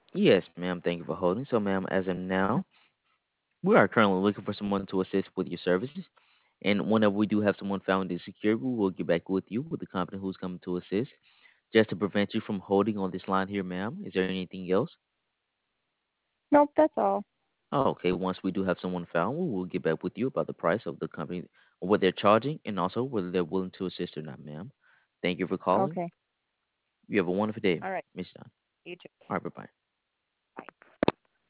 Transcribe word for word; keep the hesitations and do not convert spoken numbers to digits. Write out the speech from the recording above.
Yes, ma'am. Thank you for holding. So, ma'am, as of now, we are currently looking for someone to assist with your services. And whenever we do have someone found and secured, we will get back with you with the company who's coming to assist. Just to prevent you from holding on this line here, ma'am, is there anything else? Nope, that's all. Oh, okay. Once we do have someone found, we will get back with you about the price of the company, what they're charging, and also whether they're willing to assist or not, ma'am. Thank you for calling. Okay. You have a wonderful day, All right. Miss John. You too. All right, bye bye.